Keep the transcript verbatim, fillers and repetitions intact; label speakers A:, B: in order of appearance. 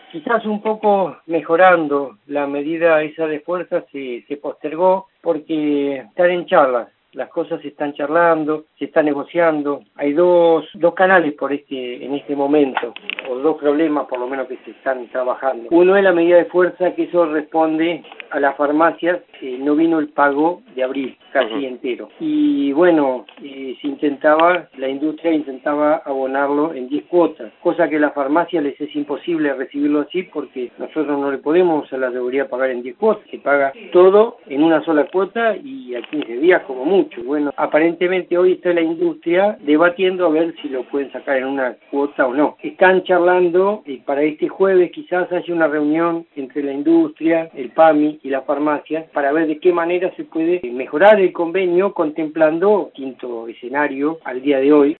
A: quizás un poco mejorando la medida esa de fuerza se, se postergó porque están en charlas. Las cosas se están charlando, se está negociando. Hay dos, dos canales por este, en este momento, o dos problemas por lo menos que se están trabajando. Uno es la medida de fuerza, que eso responde a las farmacias, eh, no vino el pago de abril, casi uh-huh. entero. Y bueno, eh, se intentaba, la industria intentaba abonarlo en diez cuotas, cosa que a las farmacias les es imposible recibirlo así porque nosotros no le podemos a la seguridad pagar en diez cuotas, se paga todo en una sola cuota y a quince días como mucho. Bueno, aparentemente hoy está la industria debatiendo a ver si lo pueden sacar en una cuota o no. Están charlando y para este jueves quizás haya una reunión entre la industria, el PAMI y la farmacia para ver de qué manera se puede mejorar el convenio contemplando quinto escenario al día de hoy.